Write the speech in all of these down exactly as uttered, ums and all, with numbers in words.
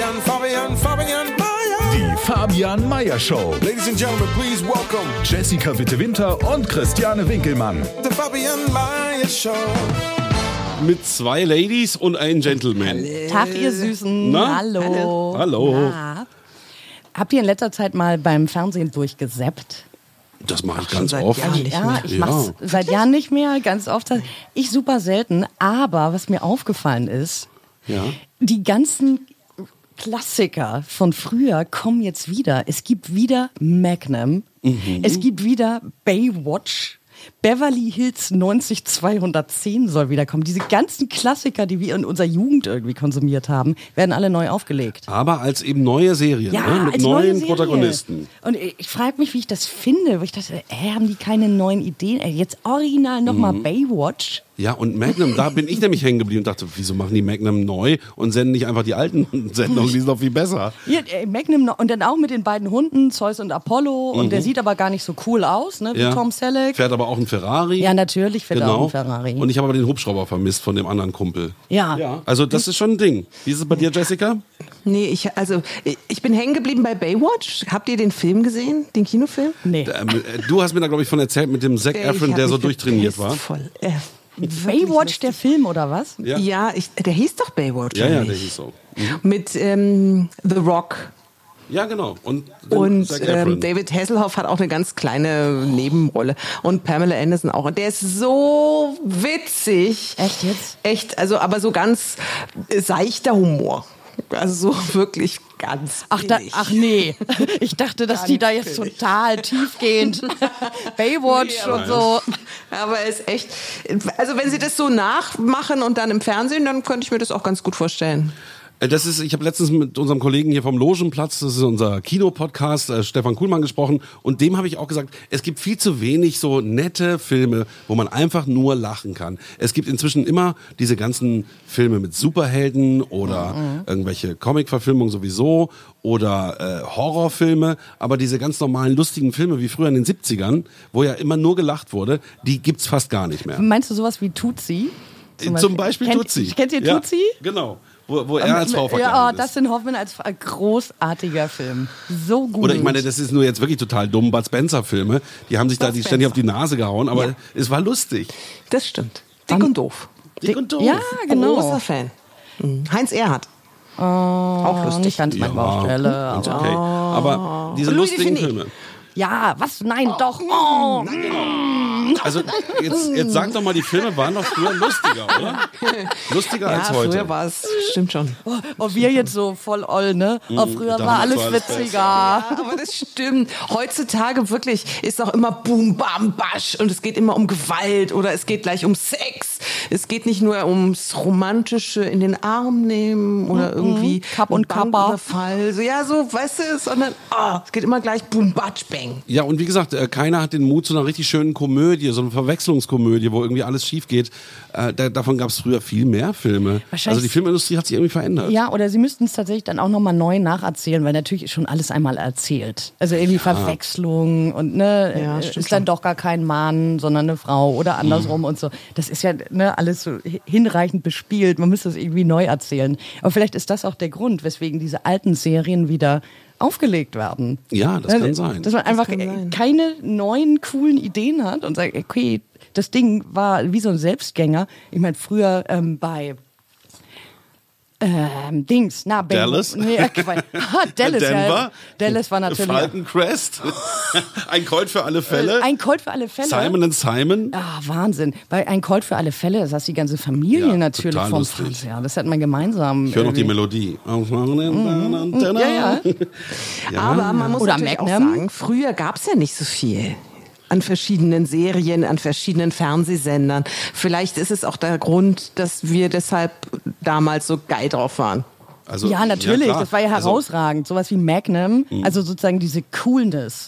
Fabian, Fabian, Fabian Meyer. Die Fabian Meyer Show. Ladies and Gentlemen, please welcome Jessica Witte-Winter und Christiane Winkelmann. The Fabian Meyer Show. Mit zwei Ladies und einem Gentleman. Tag, ihr Süßen. Na? Hallo. Hallo. Na? Habt ihr in letzter Zeit mal beim Fernsehen durchgesappt? Das mache ich ganz seit oft. Jahren nicht Ja, mehr. ich mache es seit Jahren nicht mehr, ganz oft. Ich super selten. Aber was mir aufgefallen ist, Ja. die ganzen Klassiker von früher kommen jetzt wieder. Es gibt wieder Magnum. Mhm. Es gibt wieder Baywatch. Beverly Hills neunzig zweihundertzehn soll wiederkommen. Diese ganzen Klassiker, die wir in unserer Jugend irgendwie konsumiert haben, werden alle neu aufgelegt. Aber als eben neue Serien, Ja, ne? mit als neuen neue Serie. Protagonisten. Und ich, ich frage mich, wie ich das finde. Wo ich dachte, äh, haben die keine neuen Ideen? Äh, jetzt original nochmal Mhm. Baywatch. Ja, und Magnum, da bin ich nämlich hängen geblieben und dachte, wieso machen die Magnum neu und senden nicht einfach die alten Sendungen, die sind doch viel besser. Hier, äh, Magnum noch, und dann auch mit den beiden Hunden, Zeus und Apollo. Und der sieht aber gar nicht so cool aus, ne, wie Ja. Tom Selleck. Fährt aber auch ein Ferrari. Ja, natürlich fährt er Genau. auch ein Ferrari. Und ich habe aber den Hubschrauber vermisst von dem anderen Kumpel. Ja. Ja. Also das ist schon ein Ding. Wie ist es bei dir, Jessica? Nee, ich, also, ich bin hängen geblieben bei Baywatch. Habt ihr den Film gesehen? Den Kinofilm? Nee. Ähm, äh, du hast mir da, glaube ich, von erzählt mit dem Zac Ich Efron, hab der so mich durchtrainiert gepisst war. Voll. Äh, Baywatch, der Film, oder was? Ja, Ja, ich, der hieß doch Baywatch. ja, oder ja, nicht? der hieß so. Mit ähm, The Rock. Ja, genau. Und, den Und Zac Efron. ähm, David Hasselhoff hat auch eine ganz kleine Nebenrolle. Und Pamela Anderson auch. Und der ist so witzig. Echt jetzt? Echt, also aber so ganz äh, seichter Humor. Also so wirklich ganz Ach, da, billig. ach nee, ich dachte, dass die da jetzt total tiefgehend Baywatch Nee, und so. Aber es ist echt, also wenn sie das so nachmachen und dann im Fernsehen, dann könnte ich mir das auch ganz gut vorstellen. Das ist, ich habe letztens mit unserem Kollegen hier vom Logenplatz, das ist unser Kinopodcast, äh, Stefan Kuhlmann gesprochen und dem habe ich auch gesagt, es gibt viel zu wenig so nette Filme, wo man einfach nur lachen kann. Es gibt inzwischen immer diese ganzen Filme mit Superhelden oder Mhm. irgendwelche Comic-Verfilmungen sowieso oder äh, Horrorfilme, aber diese ganz normalen lustigen Filme wie früher in den siebzigern, wo ja immer nur gelacht wurde, die gibt's fast gar nicht mehr. Meinst du sowas wie Tutsi? Zum Beispiel Kennt- Tutsi. Kennt ihr Ja, Tutsi? genau. Wo, wo er als Frau Ja, verkleidet oh, ist. Dustin Hoffman als ein großartiger Film. So gut. Oder ich meine, das ist nur jetzt wirklich total dumm. Bud Spencer-Filme, die haben sich da Bud die ständig auf Spencer. die Nase gehauen, aber Ja. es war lustig. Das stimmt. Dick und doof. Dick und doof. Ja, genau. Großer Fan. Mhm. Heinz Erhardt. auch lustig. Nicht ganz meine Baustelle. ganz Aber okay. Aber diese Und Louis lustigen Define. Filme. ja, was? Nein, doch. Oh. Also jetzt, jetzt sag doch mal, die Filme waren doch früher lustiger, oder? Lustiger Ja, als heute. früher war es, stimmt schon. Und wir jetzt so voll oll, ne? Oh, früher damals war alles war alles witziger. Ja, aber das stimmt. Heutzutage wirklich ist auch immer Boom, Bam, Basch und es geht immer um Gewalt oder es geht gleich um Sex. Es geht nicht nur ums romantische in den Arm nehmen oder irgendwie Kapp und einen Kappa. Banküberfall. So, ja, so, weißt du, sondern oh, es geht immer gleich Boom, Batsch, Bang. Ja, und wie gesagt, äh, keiner hat den Mut zu einer richtig schönen Komödie, so eine Verwechslungskomödie, wo irgendwie alles schief geht. Äh, da, davon gab es früher viel mehr Filme. Wahrscheinlich- Also die Filmindustrie hat sich irgendwie verändert. Ja, oder sie müssten es tatsächlich dann auch nochmal neu nacherzählen, weil natürlich ist schon alles einmal erzählt. Also irgendwie Verwechslung und ne, Ja, äh, stimmt ist dann schon. doch gar kein Mann, sondern eine Frau oder andersrum und so. Das ist ja ne, alles so hinreichend bespielt. Man müsste es irgendwie neu erzählen. Aber vielleicht ist das auch der Grund, weswegen diese alten Serien wieder aufgelegt werden. Ja, das kann sein. Dass man einfach kann sein. keine neuen coolen Ideen hat und sagt, okay, das Ding war wie so ein Selbstgänger. Ich meine, früher ähm, bei ähm, Dings, na, Ben- Dallas? Nee, äh, Quatsch. Ah, Dallas, ja. Denver? Dallas war natürlich Falcon Crest? Ein Colt für alle Fälle? ein Colt für alle Fälle. Simon and Simon? Ah, Wahnsinn. Bei ein Colt für alle Fälle saß die ganze Familie Ja, natürlich total vom lustig. Fernseher. Das hat man gemeinsam. Ich höre noch die irgendwie- Melodie. Ja, ja. Ja. Aber man muss Oder natürlich Magnum. auch sagen, früher gab es ja nicht so viel. An verschiedenen Serien, an verschiedenen Fernsehsendern. Vielleicht ist es auch der Grund, dass wir deshalb damals so geil drauf waren. Also, Ja, natürlich. klar. Das war ja Also, herausragend. Sowas wie Magnum, also sozusagen diese Coolness.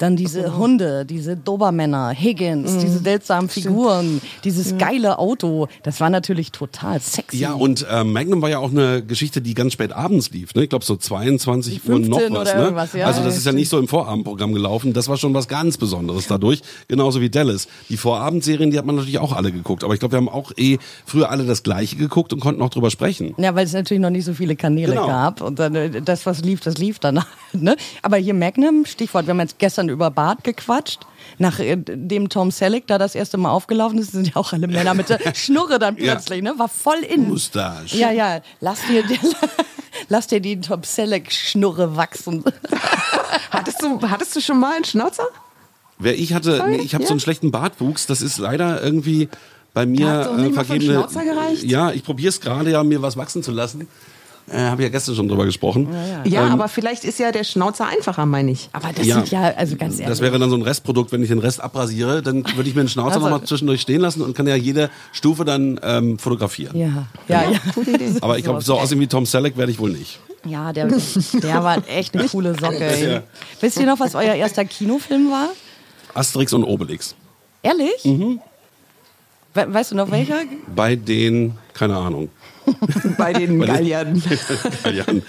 Dann diese Hunde, diese Dobermänner, Higgins, diese seltsamen Figuren, dieses geile Auto. Das war natürlich total sexy. Ja, und äh, Magnum war ja auch eine Geschichte, die ganz spät abends lief. Ne? Ich glaube so zweiundzwanzig Uhr noch fünfzehn was. oder Ne? irgendwas, ja. Also das ist ja nicht so im Vorabendprogramm gelaufen. Das war schon was ganz Besonderes dadurch. Genauso wie Dallas. Die Vorabendserien, die hat man natürlich auch alle geguckt. Aber ich glaube, wir haben auch eh früher alle das Gleiche geguckt und konnten auch drüber sprechen. Ja, weil es natürlich noch nicht so viele Kanäle Genau. gab. Und dann äh, das, was lief, das lief dann. Ne? Aber hier Magnum, Stichwort, wir haben jetzt gestern über Bart gequatscht. Nachdem Tom Selleck da das erste Mal aufgelaufen ist, sind ja auch alle Männer mit der Schnurre dann Ja. plötzlich, ne? War voll in. Mustache. Ja, ja, lass dir, lass dir die Tom Selleck-Schnurre wachsen. Hattest du, hattest du schon mal einen Schnauzer? Wer ich hatte, Voll, nee, ich habe ja. so einen schlechten Bartwuchs. Das ist leider irgendwie bei mir Da hat's doch nicht mal für einen vergebene. Schnauzer gereicht? Ja, ich probiere es gerade ja, mir was wachsen zu lassen. Äh, habe ich ja gestern schon drüber gesprochen. Ja, Ähm, aber vielleicht ist ja der Schnauzer einfacher, meine ich. Aber das Ja. sind ja, also ganz ehrlich. Das wäre dann so ein Restprodukt, wenn ich den Rest abrasiere, dann würde ich mir den Schnauzer Also- nochmal zwischendurch stehen lassen und kann ja jede Stufe dann ähm, fotografieren. ja, ja, ja. Aber ich glaube, so aussehen wie Tom Selleck werde ich wohl nicht. Ja, der, der war echt eine coole Socke. Ey. Ja. Wisst ihr noch, was euer erster Kinofilm war? Asterix und Obelix. Ehrlich? Mhm. We weißt du noch welcher? Bei den, keine Ahnung. Bei den Bei den- Galliern. Galliern.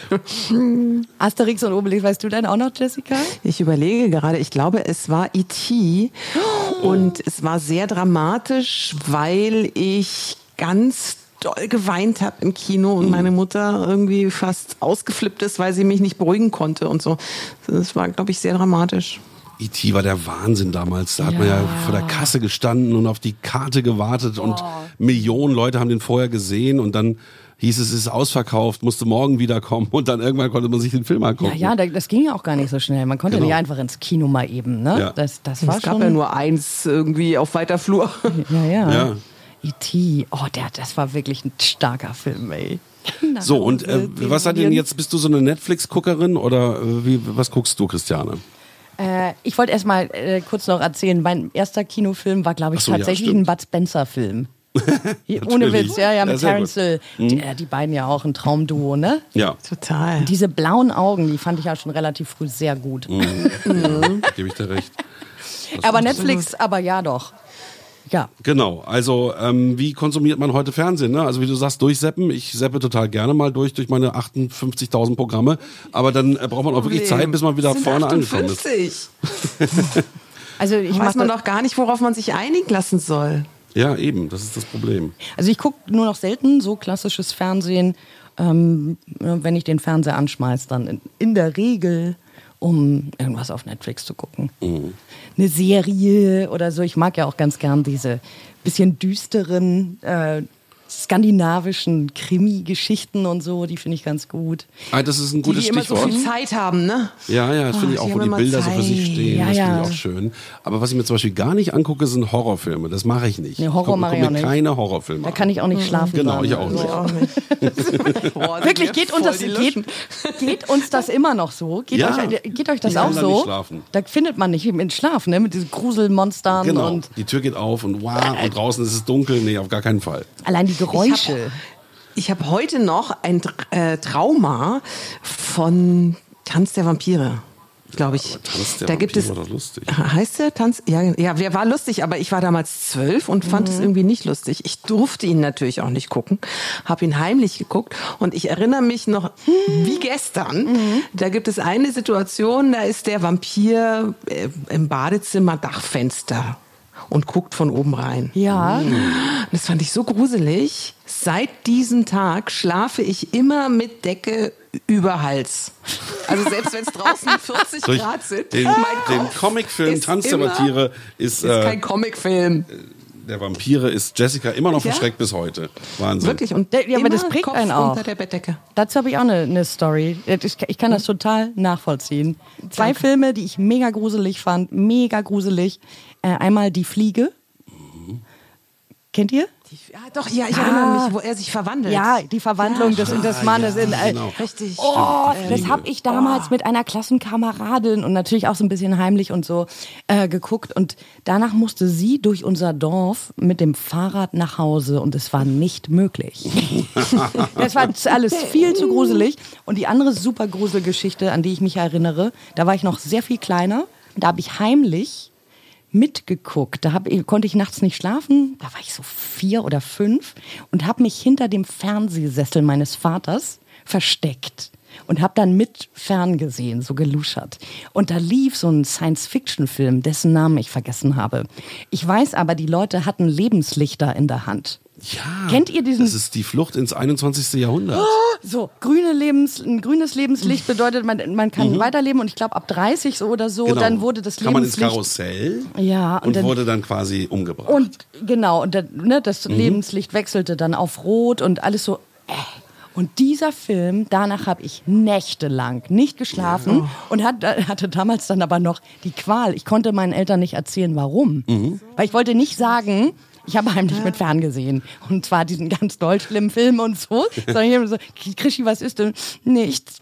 Asterix und Obelix, weißt du denn auch noch, Jessica? Ich überlege gerade, ich glaube, es war E T und es war sehr dramatisch, weil ich ganz doll geweint habe im Kino und meine Mutter irgendwie fast ausgeflippt ist, weil sie mich nicht beruhigen konnte und so. Das war, glaube ich, sehr dramatisch. E T war der Wahnsinn damals. Da hat man ja vor der Kasse gestanden und auf die Karte gewartet und Millionen Leute haben den vorher gesehen und dann hieß es, es ist ausverkauft, musste morgen wiederkommen und dann irgendwann konnte man sich den Film Ja, angucken. ja, da- das ging ja auch gar nicht so schnell. Man konnte Genau. nicht einfach ins Kino mal eben, ne? Ja. Das, das war Es gab schon. ja nur eins irgendwie auf weiter Flur. ja, ja. Ja. E T Oh, der, das war wirklich ein starker Film, ey. So, und äh, Die was hat denn Medien. jetzt, bist du so eine Netflix-Guckerin oder äh, wie, was guckst du, Christiane? Äh, ich wollte erst mal äh, kurz noch erzählen, mein erster Kinofilm war, glaube ich, Ach so, ja, tatsächlich stimmt. ein Bud Spencer-Film. Ohne Natürlich. Witz, ja, ja, Ja, mit sehr Terence gut. Hill. Die, äh, die beiden ja auch ein Traumduo, ne? Ja, Total. Diese blauen Augen, die fand ich ja schon relativ früh sehr gut. gebe ich dir recht. Aber Netflix, aber ja doch. Ja. Genau, also ähm, wie konsumiert man heute Fernsehen? Ne? Also wie du sagst, durchseppen. Ich seppe total gerne mal durch, durch meine achtundfünfzigtausend Programme. Aber dann äh, braucht man auch wirklich Zeit, bis man wieder Sind vorne angekommen ist. achtundfünfzig. Also ich Weiß mach man das, doch gar nicht, worauf man sich einigen lassen soll. Ja, eben, das ist das Problem. also ich gucke nur noch selten so klassisches Fernsehen. Ähm, wenn ich den Fernseher anschmeiß, dann in, in der Regel, um irgendwas auf Netflix zu gucken. Eine Serie oder so. Ich mag ja auch ganz gern diese bisschen düsteren äh, skandinavischen Krimi-Geschichten und so, die finde ich ganz gut. Ah, das ist ein Die, gutes die immer so Stichwort. viel Zeit haben, ne? Ja, ja, das Oh, finde ich die auch, wo haben die immer Bilder so für sich Zeit. stehen. Ja, das finde ja. ich auch schön. Aber was ich mir zum Beispiel gar nicht angucke, sind Horrorfilme. Das mache ich nicht. Nee, Horror ich gucke, mache ich gucke auch mir nicht. keine Horrorfilme Da an. kann ich auch nicht schlafen. Genau, dann. ich auch nicht. Auch nicht. Boah, sind Wirklich, wir geht uns, voll das, die geht, Löschen. geht uns das immer noch so? Geht, Ja. euch, geht euch das Ich auch kann da so? nicht schlafen. Da findet man nicht im Schlaf, ne? Mit diesen Gruselmonstern Genau, und die Tür geht auf und wow, und draußen ist es dunkel. Nee, auf gar keinen Fall. allein die Geräusche. Ich habe heute noch ein äh, Trauma von Tanz der Vampire, glaube ich. Tanz der da gibt Vampire es, war doch lustig. Heißt der Tanz? Ja, ja, wer war lustig, aber ich war damals zwölf und fand es irgendwie nicht lustig. Ich durfte ihn natürlich auch nicht gucken, habe ihn heimlich geguckt und ich erinnere mich noch wie gestern. Da gibt es eine Situation, da ist der Vampir äh, im Badezimmer Dachfenster und guckt von oben rein. Ja. Das fand ich so gruselig. Seit diesem Tag schlafe ich immer mit Decke über Hals. Also selbst wenn es draußen vierzig Durch Grad sind. den, mein den Kopf Comicfilm ist Tanz der immer- Vampire ist, Ist äh, kein Comicfilm. der Vampire ist Jessica immer noch Ja? verschreckt bis heute. Wahnsinn. Wirklich. Und Der- ja, aber immer das prägt Kopf einen auch. unter der Bettdecke. Dazu habe ich auch eine, eine Story. Ich, ich kann das total nachvollziehen. Zwei Danke. Filme, die ich mega gruselig fand. Mega gruselig. Äh, einmal Die Fliege. Kennt ihr? Ja, doch, ja, ich Ah. erinnere mich, wo er sich verwandelt. Ja, die Verwandlung des, des Mannes in. Äh, genau. Richtig. Oh, Stimmt. das habe ich damals mit einer Klassenkameradin und natürlich auch so ein bisschen heimlich und so äh, geguckt. Und danach musste sie durch unser Dorf mit dem Fahrrad nach Hause und es war nicht möglich. Das war alles viel zu gruselig. Und die andere super Gruselgeschichte, an die ich mich erinnere, da war ich noch sehr viel kleiner. Da habe ich heimlich mitgeguckt. Da hab, konnte ich nachts nicht schlafen. Da war ich so vier oder fünf und habe mich hinter dem Fernsehsessel meines Vaters versteckt und habe dann mit ferngesehen, so geluschert. Und da lief so ein Science-Fiction-Film, dessen Namen ich vergessen habe. Ich weiß aber, die Leute hatten Lebenslichter in der Hand. Ja, Kennt ihr diesen? Das ist die Flucht ins einundzwanzigste. Jahrhundert. So, grüne Lebens, ein grünes Lebenslicht bedeutet, man, man kann Mhm. weiterleben. Und ich glaube, ab dreißig so oder so, Genau. dann wurde das Kam man ins Lebenslicht... Karussell Ja, und und, dann- wurde dann quasi umgebracht. Und genau, und dann, ne, das Mhm. Lebenslicht wechselte dann auf Rot und alles so. Äh. Und dieser Film, danach habe ich nächtelang nicht geschlafen und hat, hatte damals dann aber noch die Qual. Ich konnte meinen Eltern nicht erzählen, warum. Mhm. Weil ich wollte nicht sagen, ich habe heimlich mit ferngesehen. Und zwar diesen ganz doll schlimmen Film und so. Sondern ich habe so, Krischi, was ist denn? Nichts.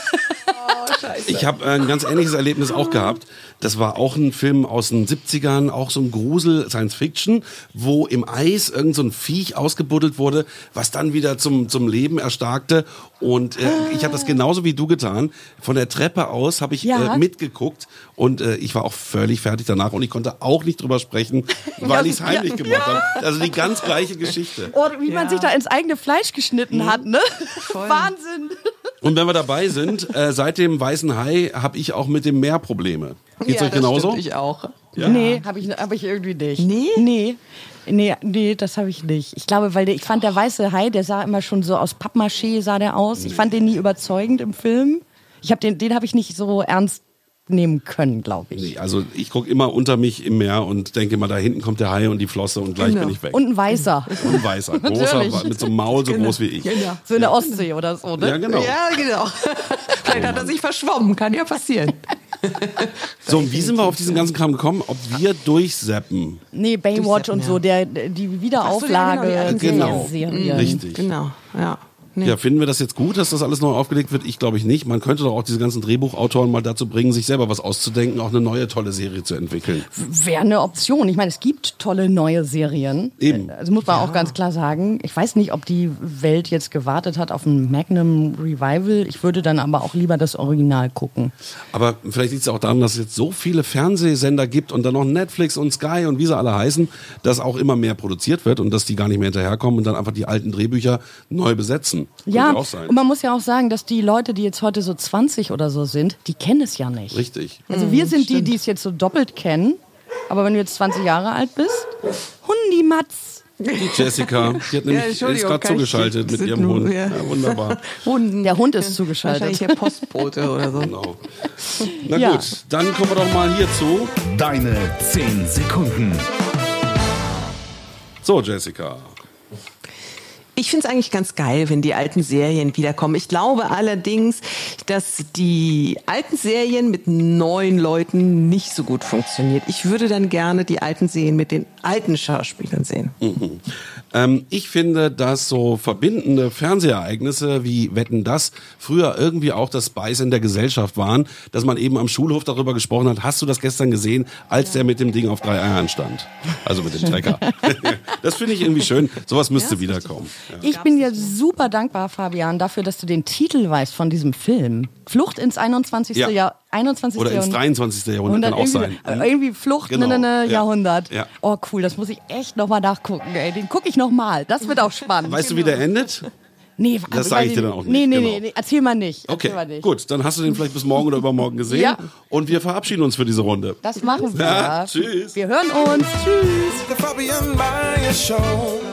Ich habe ein ganz ähnliches Erlebnis auch gehabt. Das war auch ein Film aus den siebzigern, auch so ein Grusel, Science Fiction, wo im Eis irgend so ein Viech ausgebuddelt wurde, was dann wieder zum, zum Leben erstarkte. Und äh, ich habe das genauso wie du getan. Von der Treppe aus habe ich Ja. äh, mitgeguckt und äh, ich war auch völlig fertig danach und ich konnte auch nicht drüber sprechen, weil ich es heimlich gemacht habe. Also die ganz gleiche Geschichte. Oder wie man Ja. sich da ins eigene Fleisch geschnitten hat, ne? Wahnsinn. Und wenn wir dabei sind, äh, seit dem Weißen Hai habe ich auch mit dem Meer Probleme. Geht's ja, euch genauso? Das stimmt, ich auch. Nee, habe ich, hab ich irgendwie nicht. Nee? Nee. Nee, nee, das habe ich nicht. Ich glaube, weil der, ich fand der weiße Hai, der sah immer schon so aus Pappmaché sah der aus. Ich fand den nie überzeugend im Film. Ich habe den, den habe ich nicht so ernst nehmen können, glaube ich. Nee, also ich gucke immer unter mich im Meer und denke mal, da hinten kommt der Hai und die Flosse und gleich Genau. bin ich weg. Und ein weißer. Und ein weißer, großer, Natürlich. mit so einem Maul so groß wie ich. Genau. So in der Ostsee oder so, ne? Ja, genau. Ja, genau. Vielleicht hat er sich verschwommen, kann ja passieren. So, und wie sind wir auf diesen ganzen Kram gekommen? Ob wir durchseppen? Nee, Baywatch Durchsetzen, und so, der, die Wiederauflage Ach so, ja, genau, die der alten Serien. Serien. Richtig. Genau, ja. Nee. Ja, finden wir das jetzt gut, dass das alles neu aufgelegt wird? Ich glaube ich nicht. Man könnte doch auch diese ganzen Drehbuchautoren mal dazu bringen, sich selber was auszudenken, auch eine neue tolle Serie zu entwickeln. Wäre eine Option. Ich meine, es gibt tolle neue Serien. Eben. Also muss man auch ganz klar sagen. Ich weiß nicht, ob die Welt jetzt gewartet hat auf ein Magnum Revival. Ich würde dann aber auch lieber das Original gucken. Aber vielleicht liegt es auch daran, dass es jetzt so viele Fernsehsender gibt und dann noch Netflix und Sky und wie sie alle heißen, dass auch immer mehr produziert wird und dass die gar nicht mehr hinterherkommen und dann einfach die alten Drehbücher neu besetzen. Ja, Könnte auch sein. und man muss ja auch sagen, dass die Leute, die jetzt heute so zwanzig oder so sind, die kennen es ja nicht. Richtig. Also wir sind die, die es jetzt so doppelt kennen. Aber wenn du jetzt zwanzig Jahre alt bist, Hundimatz. Die Jessica, die hat nämlich, die ist Entschuldigung, gerade kann ich- zugeschaltet mit sind ihrem nur- Hund. ja. Ja, wunderbar. Hunden. Der Hund ist zugeschaltet. Wahrscheinlich der Postbote oder so. Genau. Na Ja. gut, dann kommen wir doch mal hier zu. Deine zehn Sekunden. So, Jessica. Ich finde es eigentlich ganz geil, wenn die alten Serien wiederkommen. Ich glaube allerdings, dass die alten Serien mit neuen Leuten nicht so gut funktioniert. Ich würde dann gerne die alten Serien mit den alten Schauspielern sehen. Mhm. Ähm, ich finde, dass so verbindende Fernsehereignisse wie Wetten, dass früher irgendwie auch das Spice in der Gesellschaft waren, dass man eben am Schulhof darüber gesprochen hat, hast du das gestern gesehen, als der mit dem Ding auf drei Eiern stand? Also mit dem Trecker. Das finde ich irgendwie schön. Sowas müsste wiederkommen. Ja. Ich bin dir super dankbar, Fabian, dafür, dass du den Titel weißt von diesem Film. Flucht ins einundzwanzigste. Ja. Jahr, einundzwanzigste. Oder ins Jahrhundert. dreiundzwanzigste. Jahrhundert kann auch sein. Irgendwie, äh, irgendwie Flucht Genau. in ein Ja. Jahrhundert. Ja. Oh cool, das muss ich echt nochmal nachgucken. Ey. Den gucke ich nochmal. Das wird auch spannend. Weißt du, wie der endet? Nee, Das weiß sage ich dir dann auch nicht. Nee, nee, Genau. nee, nee, erzähl mal nicht. Okay, Erzähl mal nicht. gut. Dann hast du den vielleicht bis morgen oder übermorgen gesehen. Ja. Und wir verabschieden uns für diese Runde. Das machen wir. Ja, tschüss. Wir hören uns. Tschüss. The Fabian Meyer Show.